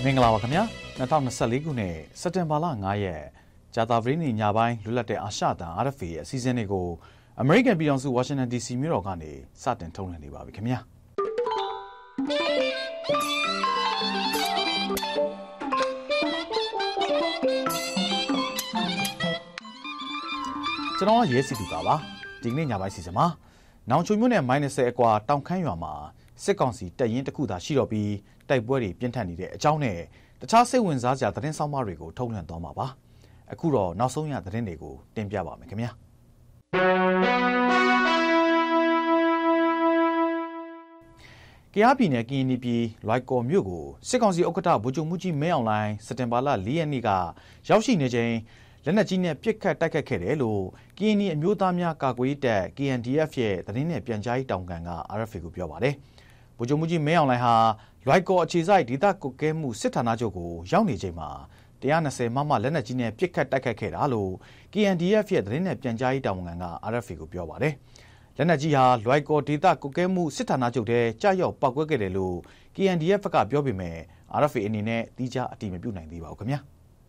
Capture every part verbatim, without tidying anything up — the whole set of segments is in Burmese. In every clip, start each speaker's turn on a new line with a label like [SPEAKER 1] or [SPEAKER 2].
[SPEAKER 1] မင်္ဂလာပါခင်ဗျာ၂၀၂၄ခုနှစ်စက်တင်ဘာလ၅ရက်ဂျာတာဗရင်းညညပိုင်းလွတ်လပ်တဲ့အာရှတန် R F A ရဲ့အစည်းအဝေးတွေကိုအမေရိကန်ပြည်ထောင်စုဝါရှင်တန် D C မြို့တော်ကနေစတင်ထုတ်လွှင့်နေပါပြီခင်ဗျာကျွန်တော်ရဲစီတူပါပါဒီကနေ့ညပိုင်းစီစဉ်မှာနောင်ချိုမြို့နယ် မိုင်၂၀ အကွာတောင်ခမ်းရွာမှာစစ်ကောင်စီတပ်ရင်းတစ်ခုသာရှိတော့ပြီးတိုက်ပွဲတွေပြင်းထန်နေတဲ့အကြောင်းနဲ့တခြားစိတ်ဝင်စားစရာသတင်းဆောင်မတွေကိုထုတ်လွှင့်သွားမှာပါအခုတော့နောက်ဆုံးရသတင်းတွေကိုတင်ပြပါမယ်ခင်ဗျာကယားပြည်နယ်ကရင်ပြည်လွိုက်ကော်မြို့ကိုစစ်ကောင်စီဥက္ကဋ္ဌဗိုလ်ချုပ်မှုကြီးမင်းအောင်လှိုင်စက်တင်ဘာလ၄ရက်နေ့ကရောက်ရှိနေချိန်လက်နက်ကြီးနဲ့ပစ်ခတ်တိုက်ခတ်ခဲ့တယ်လို့ကရင်ပြည်အမျိုးသားများကာကွယ်ရေးတပ် K N D F ရဲ့သတင်းနဲ့ပြန်ကြားရေးတောင်ခံက R F A ကိုပြောပါတယ်ဗိုလ်ချုပ်မှုကြီးမင်းအောင်လှိုင်ဟာလွိုက်ကော်အခြေစိုက်ဒေသကွပ်ကဲမှုစစ်ဌာနချုပ်ကိုရောက်နေချိန်မှာ၁၂၀မမလက်နက်ကြီးနဲ့ပစ်ခတ်တိုက်ခတ်ခဲ့တာလို့ K N D F ရဲ့သတင်းနဲ့ပြန်ကြားရေးတောင်ခံက R F A ကိုပြောပါတယ်လက်နက်ကြီးဟာလွိုက်ကော်ဒေသကွပ်ကဲမှုစစ်ဌာနချုပ်ထဲကြားရောက်ပောက်ကွဲခဲ့တယ်လို့ K N D F ကပြောပေမဲ့ R F A အနေနဲ့တိကျအတည်မပြုနိုင်သေးပါဘူးခင်ဗျာ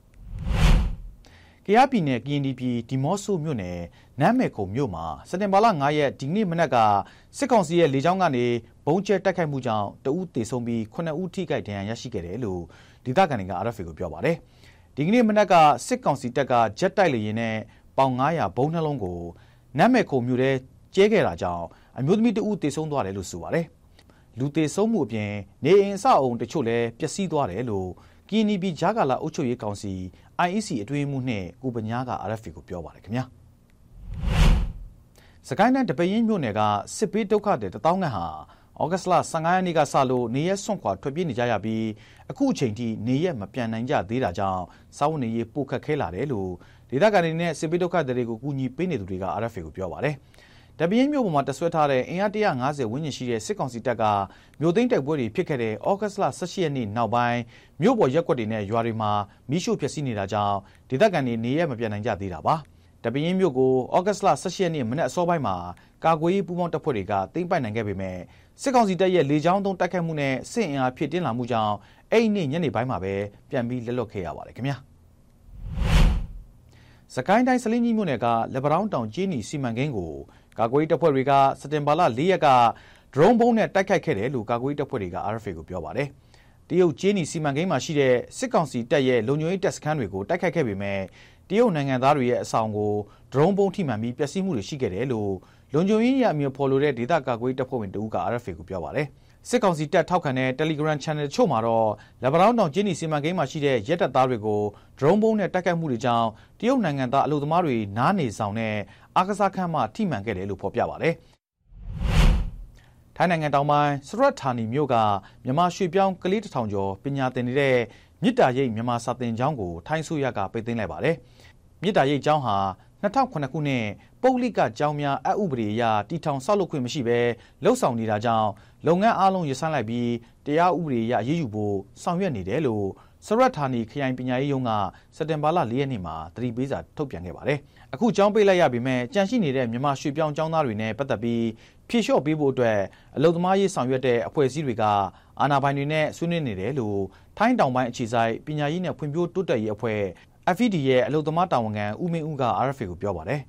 [SPEAKER 1] ကယားပြည်နယ်ကရင်ပြည်ဒီမော့ဆိုမြို့နယ်နမ်းမယ်ခုံမြို့မှာစက်တင်ဘာလ၅ရက်ဒီနေ့မနက်ကစစ်ကောင်စီရဲ့လေကြောင်းကနေဘုံကျဲတိုက်ခိုက်မှုကြောင့်တဦးသေဆုံးပြီးခုနှစ်ဦးထိခိုက်ဒဏ်ရာရရှိခဲ့တယ်လို့ဒေသခံတွေက R F A ကိုပြောပါတယ်ဒီကနေ့မနက်ကစစ်ကောင်စီတပ်ကဂျက်တိုက်လေယာဉ်နဲ့ပေါင်၅၀၀ဘုံနှလုံးကိုနမ်းမယ်ခုံမြို့ထဲကျဲခဲ့တာကြောင့်အမျိုးသမီးတဦးသေဆုံးသွားတယ်လို့ဆိုပါတယ်လူသေဆုံးမှုအပြင်နေအိမ်အဆောက်အုံတချို့လည်းပျက်စီးသွားတယ်လို့ကရင်ပြည်ဂျာကာလာအုပ်ချုပ်ရေးကောင်စီ I E C အတွင်းမှုနဲ့ကိုပညာက R F A ကိုပြောပါတယ်ခင်ဗျာစကိုင်းတိုင်းတပင်းမြို့နယ်ကစစ်ပေးဒုက္ခတဲ့တသောင်းခန့်ဟာဩဂတ်လ၁၅ရက်နေ့ကစလို့နေရက်စွန့်ခွာထွက်ပြေးနေကြရပြီးအခုအချိန်ထိနေရက်မပြန်နိုင်ကြသေးတာကြောင့်စာဝန်နေရေးပိုခက်ခဲလာတယ်လို့ဒေသခံတွေနဲ့စစ်ပေးဒုက္ခတွေကိုကူညီပေးနေသူတွေက R F A ကိုပြောပါတယ်တပင်းမြို့ပေါ်မှာတဆွဲထားတဲ့အင်အား၁၅၀ဝန်းကျင်ရှိတဲ့စစ်ကောင်စီတပ်ကမြို့သိမ်းတိုက်ပွဲတွေဖြစ်ခဲ့တဲ့ဩဂတ်လ၁၈ရက်နေ့နောက်ပိုင်းမြို့ပေါ်ရက်ကွက်တွေနဲ့ရွာတွေမှာမီးရှို့ဖျက်ဆီးနေတာကြောင့်ဒေသခံတွေနေရက်မပြန်နိုင်ကြသေးတာပါတပင်းမြို့ကိုဩဂတ်လ၁၈ရက်နေ့မနက်အစောပိုင်းမှာကာကွယ်ရေးပူးပေါင်းတပ်ဖွဲ့တွေကသိမ်းပိုက်နိုင်ခဲ့ပေမဲ့စစ်ကောင်စီတပ်ရဲ့လေကြောင်းသုံးတိုက်ခိုက်မှုနဲ့စစ်အင်အားဖြည့်တင်းလာမှုကြောင့်အဲ့ဒီနေ့ညနေပိုင်းမှာပဲပြန်ပြီးလက်လွတ်ခဲ့ရပါတယ်ခင်ဗျာစကိုင်းတိုင်းစလင်းကြီးမြို့နယ်ကလက်ပတောင်းတောင်ကျေးနီစီမံကိန်းကိုကာကွယ်ရေးတပ်ဖွဲ့တွေကစက်တင်ဘာလ၄ရက်ကဒရုန်းဘုံနဲ့တိုက်ခိုက်ခဲ့တယ်လို့ကာကွယ်ရေးတပ်ဖွဲ့တွေက R F A ကိုပြောပါတယ်တရုတ်ကျေးနီစီမံကိန်းမှာရှိတဲ့စစ်ကောင်စီတပ်ရဲ့လုံခြုံရေးတပ်စခန်းတွေကိုတိုက်ခိုက်ခဲ့ပေမဲ့တရုတ်နိုင်ငံသားတွေရဲ့အဆောင်ကိုဒရုန်းဘုံထိမှန်ပြီးပျက်စီးမှုတွေရှိခဲ့တယ်လို့လုံခြုံရေးရအမျိုးဖော်လို့တဲ့ဒေသကာကွယ်ရေးတပ်ဖွဲ့ဝင်တဦးက R F A ကိုပြောပါတယ်စစ်ကောင်စီတပ်ထောက်ခံတဲ့ Telegram Channel ချို့မှာတော့လက်ပတောင်းတောင်ကျေးနီစီမံကိန်းမှာရှိတဲ့ရက်တပ်သားတွေကိုဒရုန်းဘုံနဲ့တိုက်ခိုက်မှုတွေကြောင့်တရုတ်နိုင်ငံသားအလုပ်သမားတွေနားနေဆောင်နဲ့အာကစားခန်းမှာထိမှန်ခဲ့တယ်လို့ဖော်ပြပါတယ်ထိုင်းနိုင်ငံတောင်ပိုင်းစရတ်ဌာနီမြို့ကမြန်မာရွှေပြောင်းကလေးတစ်ထောင်ကျော်ပညာသင်နေတဲ့မြစ်တာရိပ်မြန်မာစာသင်ကျောင်းကိုထိုင်းဆိုရကပိတ်သိမ်းလိုက်ပါတယ်မြစ်တာရိပ်ကျောင်းဟာ၂၀၀၇ခုနှစ်ပုဂ္ဂလိကကျောင်းများအဥပဒေအရတည်ထောင်ဆောက်လုပ်ခွင့်မရှိဘဲလှုပ်ဆောင်နေတာကြောင့်လုပ်ငန်းအားလုံးရပ်ဆိုင်းလိုက်ပြီးတရားဥပဒေအရအရေးယူဖို့ဆောင်ရွက်နေတယ်လို့စရတ်ဌာနီခရိုင်ပညာရေးရုံးကစက်တင်ဘာလ၄ရက်နေ့မှာသတိပေးစာထုတ်ပြန်ခဲ့ပါတယ်အခုကျောင်းပိတ်လိုက်ရပေမဲ့ကြန့်ရှိနေတဲ့မြန်မာရွှေပြောင်းကျောင်းသားတွေနဲ့ပတ်သက်ပြီးဖြေလျှော့ပေးဖို့အတွက်အလုပ်သမားရေးဆောင်ရွက်တဲ့အဖွဲ့အစည်းတွေကအာဏာပိုင်တွေနဲ့ဆွေးနွေးနေတယ်လို့ထိုင်းတောင်ပိုင်းအခြေစိုက်ပညာရေးနဲ့ဖွံ့ဖြိုးတိုးတက်ရေးအဖွဲ့ F E D ရဲ့အလုပ်သမားတာဝန်ခံဦးမင်းဦးက R F A ကိုပြောပါတယ်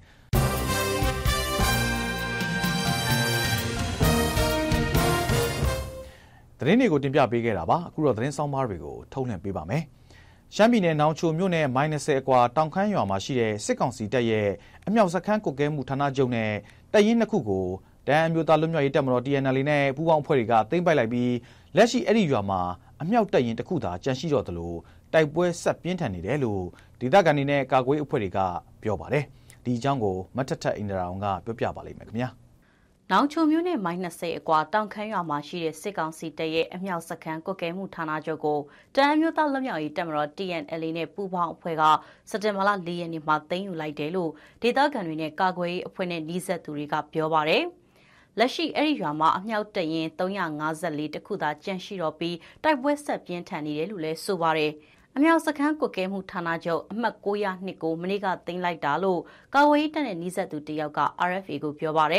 [SPEAKER 1] သတင်းတွေကိုတင်ပြပေးခဲ့တာပါအခုတော့သတင်းဆောင်မတွေကိုထုတ်လွှင့်ပေးပါမယ်ရှမ်းပြည်နယ်နောင်ချိုမြို့နယ်မိုင်၂၀အကွာတောင်ခမ်းရွာမှာရှိတဲ့စစ်ကောင်စီတပ်ရဲ့အမြောက်စခန်းကွပ်ကဲမှုဌာနချုပ်နဲ့တပ်ရင်းနှစ်ခုကိုတအန်းအမျိုးသားလွတ်မြောက်ရေးတပ်မတော် T N L A နဲ့ပူးပေါင်းအဖွဲ့တွေကသိမ်းပိုက်လိုက်ပြီးလက်ရှိအဲ့ဒီရွာမှာအမြောက်တပ်ရင်းတစ်ခုသာကျန်ရှိတော့တယ်လို့တိုက်ပွဲဆက်ပြင်းထန်နေတယ်လို့ဒေသခံတွေနဲ့ကာကွယ်ရေးအဖွဲ့တွေကပြောပါတယ်ဒီအကြောင်းကိုမထက်ထက်အင်ဒရာအောင်ကပြောပြပါလိမ့်မယ်ခင်ဗျာ
[SPEAKER 2] နောင်ချိုမြို့နယ်မိုင်၂၀အကွာတောင်ခမ်းရွာမှာရှိတဲ့စစ်ကောင်စီတပ်ရဲ့အမြောက်စခန်းကွပ်ကဲမှုဌာနချုပ်ကိုတအန်းမျိုးသားလွတ်မြောက်ရေးတပ်မတော် T N L A နဲ့ပူးပေါင်းအဖွဲ့ကစက်တင်ဘာလ၄ရက်နေ့မှာသိမ်းယူလိုက်တယ်လို့ဒေသခံတွေနဲ့ကာကွယ်ရေးအဖွဲ့နဲ့နှီးဆက်သူတွေကပြောပါတယ်လက်ရှိအဲ့ဒီရွာမှာအမြောက်တပ်ရင်း၃၅၄တခုသာကျန်ရှိတော့ပြီးတိုက်ပွဲဆက်ပြင်းထန်နေတယ်လို့လည်းဆိုပါတယ်အမြောက်စခန်းကွပ်ကဲမှုဌာနချုပ်အမှတ်၉၀၂ကိုမနေ့ကသိမ်းလိုက်တာလို့ကာဝေးတပ်နဲ့နှီးဆက်သူတယောက်က R F A ကိုပြောပါတယ်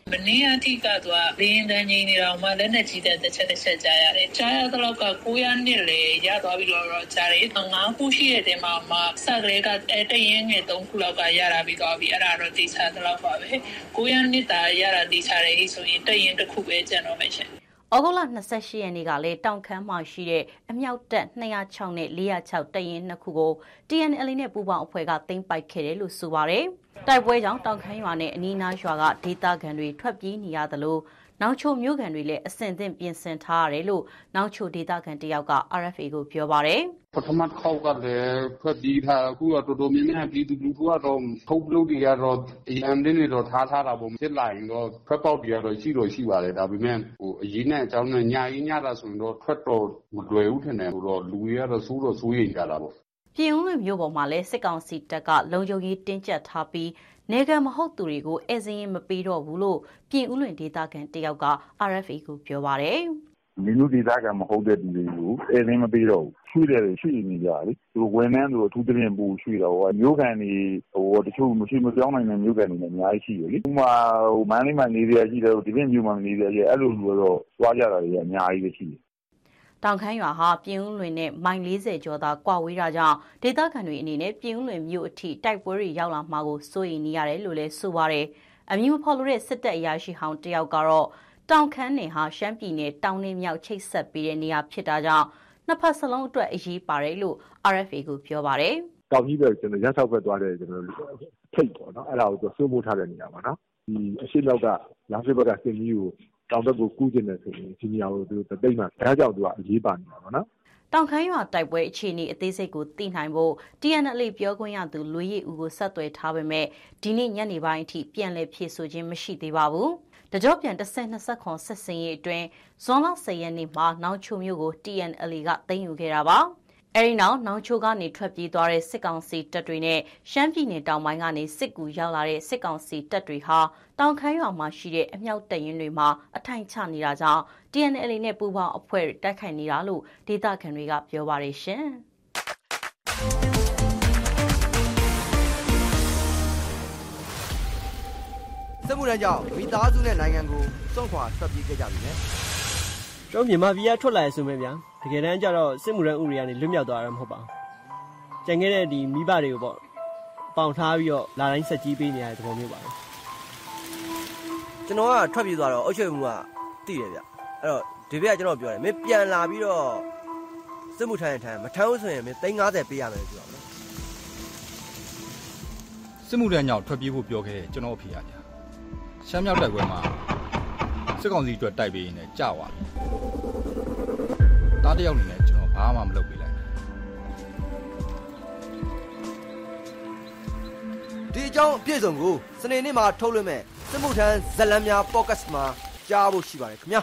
[SPEAKER 3] မနေ့အထိကတော့လင်းတန်းကြီးနေတော့မှလက်နဲ့ကြီးတဲ့တစ်ချက်တစ်ချက်ကြားရတယ်ကြားရတော့ကကိုရနှစ်လေရသွားပြီးတော့ကြားရတယ်ငါးခုရှိတဲ့တဲမှာမှစကလေးကအဲတရင်ငယ်သုံးခုလောက်ကရတာပြီးတော့ပြီးအဲ့ဒါတော့တိချတော့ပါပဲကိုရနှစ်တာရတာတိချတယ်ဆိုရင်တရင်တစ်ခုပဲကျန်တော့မယ်ရှင်
[SPEAKER 2] ဩဂုတ်လ၂၈ရက်နေ့ကလည်းတောင်ခမ်းမှာရှိတဲ့အမြောက်တပ်၂၀၆နဲ့၄၀၆တပ်ရင်းနှစ်ခုကို T N L A နဲ့ပူးပေါင်းအဖွဲ့ကသိမ်းပိုက်ခဲ့တယ်လို့ဆိုပါတယ်။တိုက်ပွဲကြောင့်တောင်ခမ်းရွာနဲ့အနီးနားရွာကဒေသခံတွေထွက်ပြေးနေရသလိုနောင်ချိုမြို့ခံတွေလည်းအဆင်သင့်ပြင်ဆင်ထားရတယ်လို့နောင်ချိုဒေသခံတယောက်က R F A ကိုပြောပါတယ်
[SPEAKER 4] ။ပထမခေါက်ကလည်းထွက်ပြေးထားအခုတော့တော်တော်များများပြည်သူလူထုကတော့ထုတ်လို့တွေကတော့အရန်တင်းတွေတော့ထားထားတာပေါ့ဖြစ်လာရင်တော့ထွက်ပေါက်တွေကတော့ရှိတော့ရှိပါတယ်ဒါပေမဲ့ဟိုအရေးနဲ့အကြောင်းနဲ့ညာရေးညတာဆိုရင်တော့ထွက်တော့မလွယ်ဘူးထင်တယ်ဟိုတော့လူတွေကတော့စိုးတော့စိုးရိမ်ကြတာပေါ့
[SPEAKER 2] ပြင်ဦးလွင်မြို့ပေါ်မှာလည်းစစ်ကောင်စီတပ်ကလုံခြုံရေးတင်းကျပ်ထားပြီးနေကမဟုတ်သူတွေကိုအဲစင်းရင်မပေးတော့ဘူးလို့ပြင်ဦးလွင်ဒေသခံတယောက်က R F A ကိုပြောပါတယ်
[SPEAKER 5] ။ဒီလိုဒေသခံမဟုတ်တဲ့သူတွေကိုအဲစင်းမပေးတော့ဘူး။ရွှေ့တယ်ရွှေ့နေကြတယ်။သူဝန်ထမ်းတို့အထူးသဖြင့်ပူရွှေ့တော့မျိုးကန်တွေဟိုတချို့မရှိမပြောင်းနိုင်တဲ့မျိုးကန်တွေလည်းအများကြီးရှိတယ်လေ။ဥပမာဟိုမန္တလေးမှာနေရရှိတယ်ဒီပြင်မြို့မှာနေရရှိအဲ့လိုလိုတော့သွားကြတာတွေအများကြီးပဲရှိတယ်
[SPEAKER 2] တောင်ခမ်းရွာဟာပြင်ဦးလွင်နဲ့မိုင်၄၀ကျော်သာကွာဝေးတာကြောင့်ဒေသခံတွေအနေနဲ့ပြင်ဦးလွင်မြို့အထိတိုက်ပွဲတွေရောက်လာမှာကိုစိုးရိမ်နေရတယ်လို့လည်းဆိုပါတယ်။အမည်မဖော်လို့တဲ့စစ်တပ်အရာရှိဟောင်းတယောက်ကတော့တောင်ခမ်းနယ်ဟာရှမ်းပြည်နယ်တောင်နဲ့မြောက်ချိတ်ဆက်ပေးတဲ့နေရာဖြစ်တာကြောင့်နှစ်ဖက်စလုံးအတွက်အရေးပါတယ်လို့ R F A ကိုပြောပါတယ်
[SPEAKER 6] ။တောင်ကြီးပဲကျွန်တော်ရဆောက်ဖက်သွားတယ်ကျွန်တော်ထိတ်ပေါ့နော်အဲ့ဒါကိုသူစိုးမိုးထားတဲ့နေရာပါနော်။ဒီအရှိလောက်ကလာစစ်ဘက်ကစစ်ကြီးကိုတောင်ဘက်ကိုကူးကျင်တယ်ဆိုရင်ဒီနေရာကိုသူတိတ်မှဒါကြောင့်သူကအရေးပါနေတာပေါ့နော်
[SPEAKER 2] တောင်ခမ်းရွာတိုက်ပွဲအခြေအနေအသေးစိတ်ကိုသိနိုင်ဖို့ T N L A ပြောခွင့်ရသူလွေရည်ဦးကိုဆက်သွယ်ထားပေမဲ့ဒီနေ့ညနေပိုင်းအထိပြန်လည်ဖြေဆိုခြင်းမရှိသေးပါဘူး။တကြောပြန်တစ်ဆယ်နှစ်ဆက်ခွန်ဆက်စင်ရေးအတွင်းဇွန်လ၁၀ရက်နေ့မှာနောင်ချိုမြို့ကို T N L A ကသိမ်းယူခဲ့တာပါ။အဲဒီနောက်နောင်ချိုကနေထွက်ပြေးသွားတဲ့စစ်ကောင်စီတပ်တွေနဲ့ရှမ်းပြည်နယ်တောင်ပိုင်းကနေစစ်ကူရောက်လာတဲ့စစ်ကောင်စီတပ်တွေဟာတောင်ခမ်းရွာမှာရှိတဲ့အမြောက်တပ်ရင်းတွေမှာအထိုင်ချနေတာကြောင့် T N L A နဲ့ပူးပေါင်းအဖွဲ့တိုက်ခိုက်နေတာလို့ဒေသခံတွေကပြောပါတယ်ရှင်
[SPEAKER 7] ။စစ်မှုထမ်းကြောင့်မိသားစုနဲ့နိုင်ငံကိုစွန့်ခွာထွက်ပြေးခဲ့ကြပြီနဲ့
[SPEAKER 8] ကျွန်တော်မြန်မာပြည်ကထွက်လာရဆိုမဲ့ဗျာတကယ်တမ်းကျတော့စစ်မှုထမ်းဥပဒေကနေလွတ်မြောက်သွားတာမဟုတ်ပါဘူးကြံခဲ့တဲ့ဒီမိဘတွေကိုပေါ့ပေါင်ထားပြီးတော့လာတိုင်းဆက်ကြီးပေးနေရတဲ့သဘောမျိုးပါပဲ
[SPEAKER 7] ကျွန်တော်ကထွက်ပြေးသွားတော့အုပ်ချုပ်မှုကတည်တယ်ဗျအဲ့တော့ဒီဘက်ကကျွန်တော်ပြောတယ်မင်းပြန်လာပြီးတော့စစ်မှုထမ်းရင်ထမ်းမထမ်းဘူးဆိုရင်မင်းသိန်း၅၀ပေးရမယ်ပြောတယ်
[SPEAKER 9] စစ်မှုထမ်းကြောင့်ထွက်ပြေးဖို့ပြောခဲ့တဲ့ကျွန်တော်အဖေကညာရှမ်းမြောက်တိုက်ပွဲမှာစစ်ကောင်စီအတွက်တိုက်ပေးရင်းနဲ့ကြာသွားပြီ။တားတယောက်နေနဲ့ကျွန်တော်ဘာမှမလုပ်ပေးလိုက်
[SPEAKER 7] ။ဒီအကြောင်းအပြည့်စုံကိုစနေနေ့မှာထုတ်လွှင့်မဲ့စစ်မှုထမ်းဇလံများ podcast မှာကြားဖို့ရှိပါတယ်ခင်ဗျာ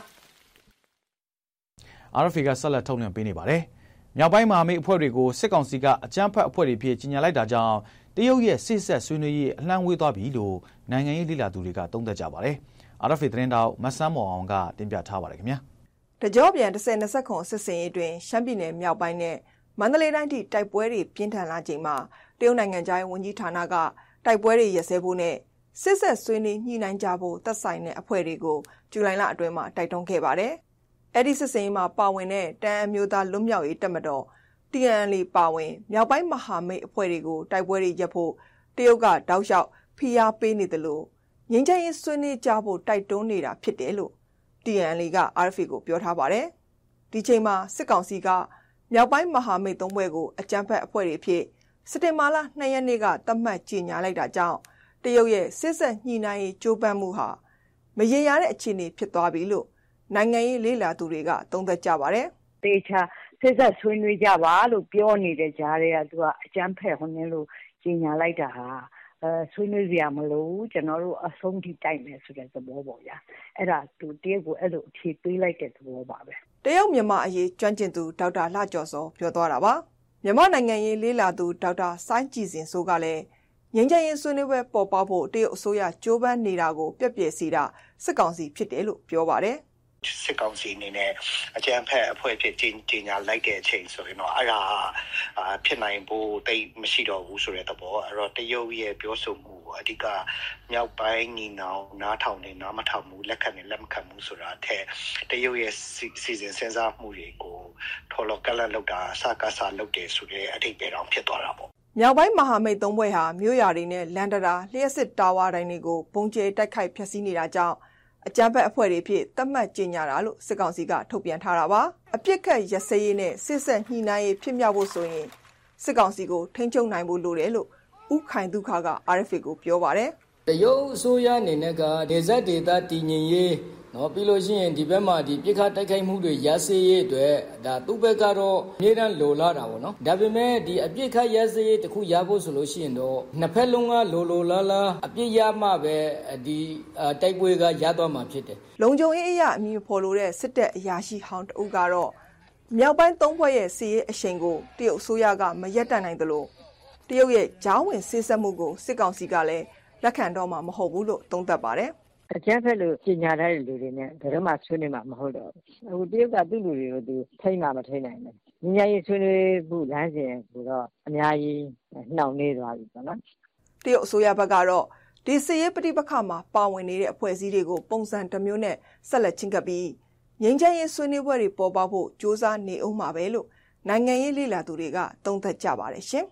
[SPEAKER 1] ။ R F A ကဆက်လက်ထုတ်လွှင့်ပေးနေပါတယ်။မြောက်ပိုင်းမှာမိအဖွဲ့တွေကိုစစ်ကောင်စီကအကြမ်းဖက်အဖွဲ့တွေဖြစ်ကြီးညာလိုက်တာကြောင့်တရုတ်ရဲ့စစ်ဆက်ဆွေးနွေးရေးအလှမ်းဝေးသွားပြီလို့နိုင်ငံရေးလေ့လာသူတွေကသုံးသပ်ကြပါတယ်။ R F A သတင်းတောက်မဆန်းမော်အောင်ကတင်ပြထားပါတယ်ခင်ဗျာ
[SPEAKER 10] တကြောပြန်တစ်ဆယ်နှစ်ဆက်ခွန်စစ်စင်ရေးတွင်ရှမ်းပြည်နယ်မြောက်ပိုင်းနဲ့မန္တလေးတိုင်းထိတိုက်ပွဲတွေပြင်းထန်လာချိန်မှာတရုတ်နိုင်ငံသားဝန်ကြီးဌာနကတိုက်ပွဲတွေရပ်စဲဖို့နဲ့စစ်ဆက်ဆွေးနွေးညှိနှိုင်းကြဖို့သက်ဆိုင်တဲ့အဖွဲ့တွေကိုဇူလိုင်လအတွင်းမှာတိုက်တွန်းခဲ့ပါတယ်။အဲဒီစစ်စင်ရေးမှာပါဝင်တဲ့တန်အမျိုးသားလွတ်မြောက်ရေးတပ်မတော် T N L A ပါဝင်မြောက်ပိုင်းမဟာမိတ်အဖွဲ့တွေကိုတိုက်ပွဲတွေရပ်ဖို့တရုတ်ကတောက်လျှောက်ဖိအားပေးနေတယ်လို့ငင်းချရေးဆွေးနွေးကြဖို့တိုက်တွန်းနေတာဖြစ်တယ်လို့ T N L A က R F A ကိုပြောထားပါတယ်။ဒီချိန်မှာစစ်ကောင်စီကမြောက်ပိုင်းမဟာမိတ်သုံးဘွဲ့ကိုအကြမ်းဖက်အဖွဲ့တွေဖြစ်စက်တင်ဘာလ၂ရက်နေ့ကသတ်မှတ်ကြေညာလိုက်တာကြောင့်တရုတ်ရဲ့စစ်ဆက်ညှိနှိုင်းရေးကြိုးပမ်းမှုဟာမရေရာတဲ့အခြေအနေဖြစ်သွားပြီလို့နိုင်ငံရေးလေ့လာသူတွေကသုံးသပ်ကြပါတယ်
[SPEAKER 11] ။တေချာစစ်ဆက်ဆွေးနွေးကြပါလို့ပြောနေတဲ့ကြားတွေကသူကအကြမ်းဖက်ဟိုနေလို့ကြေညာလိုက်တာဟာအဲဆွေးနွေးစရာမလိုဘူးကျွန်တော်တို့အဆုံးထိတိုက်မယ်ဆိုတဲ့သဘောပေါ့ဗျာအဲ့ဒါသူတရုတ်ကိုအဲ့လိုအခြေပေးလိုက်တဲ့သဘောပါပဲ
[SPEAKER 10] တရုတ်မြန်မာအရေးကျွမ်းကျင်သူဒေါက်တာလှကျော်စောပြောသွားတာပါမြန်မာနိုင်ငံရေးလေးလာသူဒေါက်တာစိုင်းကြည်စင်စိုးကလည်းငင်းချရေးဆွေးနွေးပွဲပေါ်ပေါက်ဖို့တရုတ်အစိုးရကြိုးပမ်းနေတာကိုပြက်ပြယ်စီတာစစ်ကောင်စီဖြစ်တယ်လို့ပြောပါတယ်
[SPEAKER 12] စစ်ကောင်စီအနေနဲ့အကြမ်းဖက်အဖွဲ့ဖြစ်ကြီးညာလိုက်တဲ့အချိန်ဆိုရင်တော့အဲ့ဒါဖြစ်နိုင်ဖို့တိတ်မရှိတော့ဘူးဆိုတဲ့သဘောအဲ့တော့တရုတ်ရဲ့ပြောဆိုမှုကအဓိကမြောက်ပိုင်းညီနောင်နားထောင်နေနားမထောင်ဘူးလက်ခံနေလက်မခံဘူးဆိုတာအထက်တရုတ်ရဲ့စီစဉ်စဉ်းစားမှုတွေကိုထော်လော်ကလတ်လောက်တာစကားစားလုပ်တယ်ဆိုတဲ့အဓိပ္ပာယ်တော်ဖြစ်သွားတာပေါ့
[SPEAKER 10] မြောက်ပိုင်းမဟာမိတ်သုံးဘွဲ့ဟာမြို့ရွာတွေနဲ့လန်ဒတာလျှက်စစ်တာဝါတိုင်းတွေကိုပုံကျဲတိုက်ခိုက်ဖျက်ဆီးနေတာကြောင့်အကြမ်းဖက်အဖွဲ့တွေဖြစ်သတ်မှတ်ကြေညာတာလို့စစ်ကောင်စီကထုတ်ပြန်ထားတာပါအပြစ်ခတ်ရစရေးနဲ့စစ်ဆက်ညှိနှိုင်းရေးဖြစ်မြောက်ဖို့ဆိုရင်စစ်ကောင်စီကိုထိန်းချုပ်နိုင်ဖို့လိုတယ်လို့ဥခိုင်ဒုက္ခက R F A ကိုပြောပါတယ်
[SPEAKER 13] တရုတ်အစိုးရအနေနဲ့ကဒေသဒေသတည်ငြိမ်ရေးနော်ပြီးလို့ရှိရင်ဒီဘက်မှာဒီပြစ်ခတ်တိုက်ခိုက်မှုတွေရစေရေးအတွက်ဒါသူ့ဘက်ကတော့အမြဲတမ်းလိုလာတာပေါ့နော်ဒါပေမဲ့ဒီအပြစ်ခတ်ရစေရေးတခုရဖို့ဆိုလို့ရှိရင်တော့နှစ်ဖက်လုံးကလိုလိုလားလားအပြစ်ရမှပဲဒီတိုက်ပွဲကရသွားမှာဖြစ်တယ်
[SPEAKER 10] လုံခြုံရေးအရာအမည်ဖော်လို့တဲ့စစ်တပ်အရာရှိဟောင်းတအုပ်ကတော့မြောက်ပိုင်းသုံးဘွဲ့ရဲ့စီရေးအရှိန်ကိုတရုတ်အစိုးရကမရက်တန့်နိုင်သလိုတရုတ်ရဲ့ဂျားဝင်ဆေးဆက်မှုကိုစစ်ကောင်စီကလည်းလက်ခံတော့မှာမဟုတ်ဘူးလို့သုံးသပ်ပါတယ်
[SPEAKER 11] အကျန်းဖက်လို့ပညာထားတဲ့လူတွေနဲ့ဘယ်တော့မှဆွေးနွေးမှာမဟုတ်တော့ဘူးအခုတရုတ်ကသူ့လူတွေကိုသူထိန်းမှာမထိန်းနိုင်ဘူးဉာဏ်ရည်ဆွေးနွေးဖို့လမ်းစဉ်ကိုတော့အများကြီးနှောင့်နှေးသွားပြီပေါ့နော်
[SPEAKER 10] တရုတ်အစိုးရဘက်ကတော့ဒီစစ်ရေးပဋိပက္ခမှာပါဝင်နေတဲ့အဖွဲ့အစည်းတွေကိုပုံစံတစ်မျိုးနဲ့ဆက်လက်ချင်းကပ်ပြီးငြိမ်းချမ်းရေးဆွေးနွေးပွဲတွေပေါ်ပေါက်ဖို့ကြိုးစားနေအောင်မှာပဲလို့နိုင်ငံရေးလေ့လာသူတွေကသုံးသပ်ကြပါတယ်ရှင်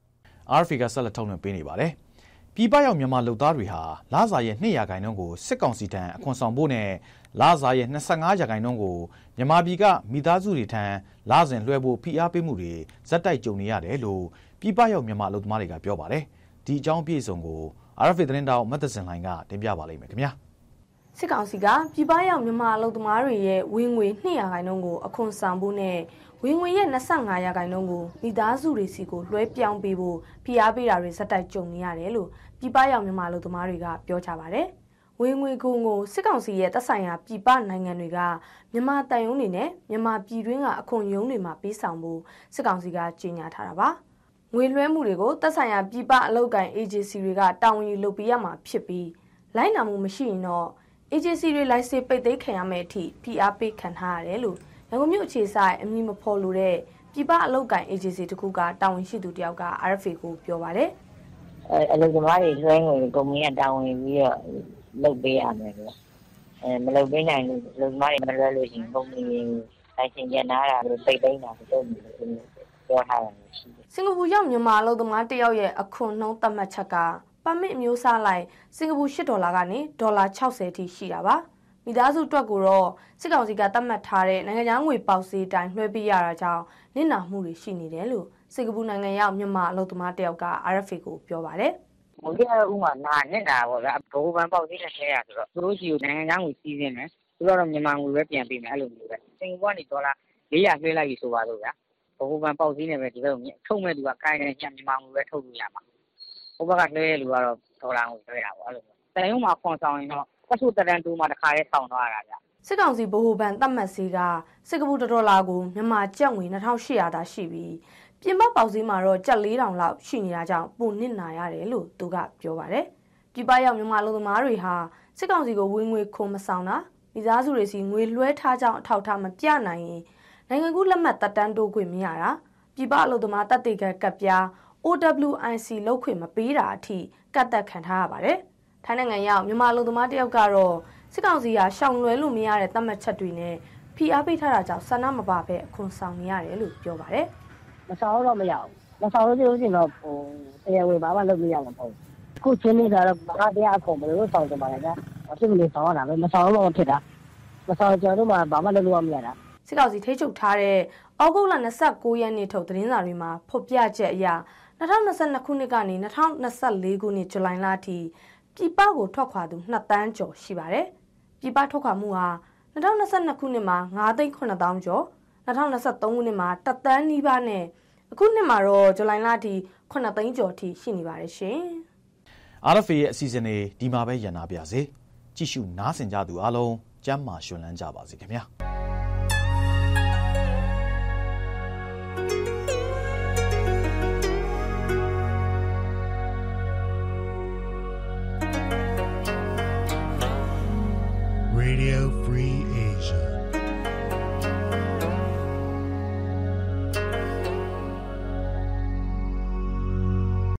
[SPEAKER 1] R F A ကဆက်လက်ထုတ်လွှင့်ပေးနေပါတယ်ပြည်ပရောက်မြန်မာလုပ်သားတွေဟာလစာရဲ့နှစ်ရာခိုင်နှုန်းကိုစစ်ကောင်စီထံအခွန်ဆောင်ဖို့နဲ့လစာရဲ့နှစ်ဆယ့်ငါးရာခိုင်နှုန်းကိုမြန်မာပြည်ကမိသားစုတွေထံလစဉ်လွှဲဖို့ဖိအားပေးမှုတွေဇက်တိုက်ကြုံနေရတယ်လို့ပြည်ပရောက်မြန်မာလုပ်သမားတွေကပြောပါတယ်ဒီအကြောင်းအပြည့်အစုံကို R F A သတင်းတောက်မတ်သစင်လိုင်းကတင်ပြပါလိမ့်မယ်ခင်ဗျာ
[SPEAKER 14] စစ်ကောင်စီကပြည်ပရောက်မြန်မာလုပ်သမားတွေရဲ့ဝင်ငွေနှစ်ရာခိုင်နှုန်းကိုအခွန်ဆောင်ဖို့နဲ့ဝင်ငွေရဲ့နှစ်ဆယ့်ငါးရာခိုင်နှုန်းကိုမိသားစုတွေစီကိုလွှဲပြောင်းပေးဖို့ဖိအားပေးတာတွေဇက်တိုက်ကြုံနေရတယ်လို့ပြည်ပရောက်မြန်မာလူသမားတွေကပြောကြပါတယ်။ဝင်ငွေကိုကိုစစ်ကောင်စီရဲ့တပ်ဆိုင်ရာပြည်ပနိုင်ငံတွေကမြန်မာတန်ယုံတွေနဲ့မြန်မာပြည်တွင်းကအခွန်ယုံတွေမှာပေးဆောင်ဖို့စစ်ကောင်စီကကြေညာထားတာပါ။ငွေလွှဲမှုတွေကိုတပ်ဆိုင်ရာပြည်ပအလုပ်ကိုင် agency တွေကတာဝန်ယူလုပ်ပေးရမှာဖြစ်ပြီးလိုက်နာမှုမရှိရင်တော့ agency တွေလိုက်စေပိတ်သိမ်းခံရမယ့်အထိဖိအားပေးခံထားရတယ်လို့ရန်ကုန်မြို့အခြေဆိုင်အမည်မဖော်လို့တဲ့ပြည်ပအလုပ်ကိုင် agency တခုကတာဝန်ရှိသူတယောက်က R F A ကိုပြောပါတယ်
[SPEAKER 11] အလုပ်သမားတွေလွှဲငွေကုမ္ပဏီကတာဝန်ပြီးတော့လုပ်ပေးရမယ်လို့အဲမလုပ်ပေးနိုင်လို့အလုပ်သမားတွေမလွှဲလို့ရှိရင်ကုမ္ပဏီလိုက်ရှင်ကျန်နာတာပိတ်သိမ်းတာတို့ပြောထားတယ်ရှိတယ်
[SPEAKER 14] စင်ကာပူရောက်မြန်မာအလုပ်သမားတယောက်ရဲ့အခွန်နှုန်းသတ်မှတ်ချက်ကပါမစ်အမျိုးအစားလိုက်စင်ကာပူ၈ဒေါ်လာကနေဒေါ်လာ၆၀အထိရှိတာပါမိသားစုအတွက်ကိုတော့စစ်ကောင်စီကသတ်မှတ်ထားတဲ့နိုင်ငံခြားငွေပေါက်ဈေးတိုင်းလွှဲပေးရတာကြောင့်နစ်နာမှုတွေရှိနေတယ်လို့စင်ကာပူနိုင်ငံရောက်မြန်မာအလုပ်သမားတယောက်က R F A ကိုပြောပါတယ်
[SPEAKER 11] ။ဟိုကဥမာနာနဲ့တာပေါ့ဗျာဘိုးဘန်ပေါက်ဈေးနဲ့ဆဲရဆိုတော့သူတို့ရှိကိုနိုင်ငံခြားငွေစီးစင်းတယ်သူတို့တော့မြန်မာငွေပဲပြန်ပေးမယ်အဲ့လိုမျိုးပဲစင်ကာပူကနေဒေါ်လာ၄ရာလွှဲလိုက်ပြီဆိုပါတော့ဗျာဘိုးဘန်ပေါက်ဈေးနဲ့ပဲဒီဘက်ကိုထုတ်မဲ့သူကကိုင်းနေညမြန်မာငွေပဲထုတ်လို့ရမှာဟိုဘက်ကလွှဲရလူကတော့ဒေါ်လာငွေလွှဲတာပေါ့အဲ့လိုတန်ရုံမှာခွန်ဆောင်ရင်တော့ပတ်စုတရန်တူမှာတခါလေးထောင်သွားတာဗျ
[SPEAKER 14] စစ်ကောင်စီဗဟိုဘဏ်သတ်မှတ်ဈေးကစင်ကာပူဒေါ်လာကိုမြန်မာကျပ်ငွေနှစ်ထောင်ရှစ်ရာသာရှိပြီးပြင်ပပေါက်ဈေးမှာတော့ကျပ်လေးထောင်လောက်ရှိနေတာကြောင့်ပိုနစ်နာရတယ်လို့သူကပြောပါတယ်။ပြည်ပရောက်မြန်မာလူသမားတွေဟာစစ်ကောင်စီကိုဝင်ငွေခွန်မဆောင်တာမိသားစုတွေစီငွေလွှဲထားကြောင်းအထောက်အထားမပြနိုင်ရင်နိုင်ငံကူးလက်မှတ်တက်တန်းတိုးခွင့်မရတာပြည်ပအလုပ်သမားတပ်တေကကပ်ပြား O W I C လောက်ခွင့်မပေးတာအထိကတ်သက်ခံထားရပါတယ်။ထိုင်းနိုင်ငံရောက်မြန်မာလူသမားတယောက်ကတော့စစ်ကောင်စီကရှောင်လွဲလို့မရတဲ့သတ်မှတ်ချက်တွေနဲ့ဖိအားပေးထားတာကြောင့်ဆန္ဒမပါဘဲအခွန်ဆောင်နေရတယ်လို့ပြောပါတယ်
[SPEAKER 11] ။မဆောင်တော့မရဘူး။မဆောင်လို့ရှိရင်တော့ဟိုတရားဝင်ဘာမှလုပ်လို့ရမှာမဟုတ်ဘူး။အခုချင်းနေတာတော့ဘာတရားအခွန်ဘယ်လိုဆောင်ကြမှာလဲ။အဖြစ်မလို့ဆောင်ရတာပဲမဆောင်လို့မဖြစ်တာ။မဆောင်ကြတော့မှဘာမှလုပ်လို့မရတာ
[SPEAKER 14] ။စစ်ကောင်စီထိချုပ်ထားတဲ့ဩဂုတ်လ၂၉ရက်နေ့ထုတ်သတင်းစာတွေမှာဖော်ပြချက်အရ၂၀၂၂ခုနှစ်ကနေ၂၀၂၄ခုနှစ်ဇူလိုင်လအထိပြည်ပကိုထွက်ခွာသူနှစ်သန်းကျော်ရှိပါတယ်။ပြည်ပထွက်ခွာမှုဟာ၂၀၂၂ခုနှစ်မှာ၅သိန်းခုနှစ်သောင်းကျော်၂၀၂၃ခုနှစ်မှာတစ်သန်းနီးပါးနဲ့အခုနှစ်မှာတော့ဇူလိုင်လအထိခုနှစ်သိန်းကျော်ထိရှိနေပါတယ်ရှင်
[SPEAKER 1] ။ R F A ရဲ့အစီအစဉ်တွေဒီမှာပဲရန်နာပါစေ။ကြည့်ရှုနားဆင်ကြသူအားလုံးကျမ်းမာရှင်လန်းကြပါစေခင်ဗျာ။